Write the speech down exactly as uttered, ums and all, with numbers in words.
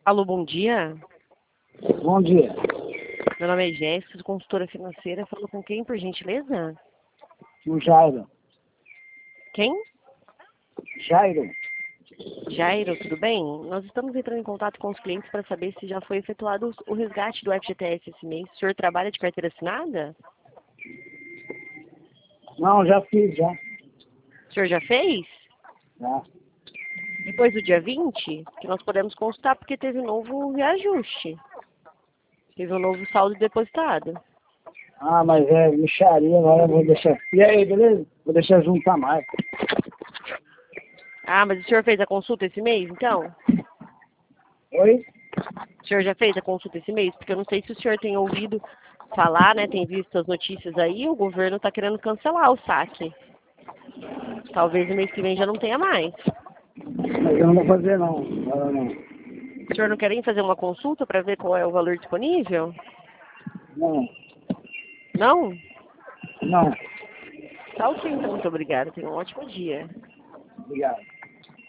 Alô, bom dia. Bom dia. Meu nome é Jéssica, consultora financeira. Falo com quem, por gentileza? O Jairo. Quem? Jairo. Jairo, tudo bem? Nós estamos entrando em contato com os clientes para saber se já foi efetuado o resgate do F G T S esse mês. O senhor trabalha de carteira assinada? Não, já fiz, já. O senhor já fez? Já. Depois do dia vinte, que nós podemos consultar porque teve um novo reajuste. Teve um novo saldo depositado. Ah, mas é mixaria, agora eu vou deixar. E aí, beleza? Vou deixar juntar mais. Ah, mas o senhor fez a consulta esse mês, então? Oi? O senhor já fez a consulta esse mês? Porque eu não sei se o senhor tem ouvido falar, né? Tem visto as notícias aí, o governo está querendo cancelar o saque. Talvez no mês que vem já não tenha mais. Mas eu não vou fazer, não. Agora não. O senhor não quer nem fazer uma consulta para ver qual é o valor disponível? Não. Não? Não. Tá ok, então. Muito obrigada. Tenha um ótimo dia. Obrigado.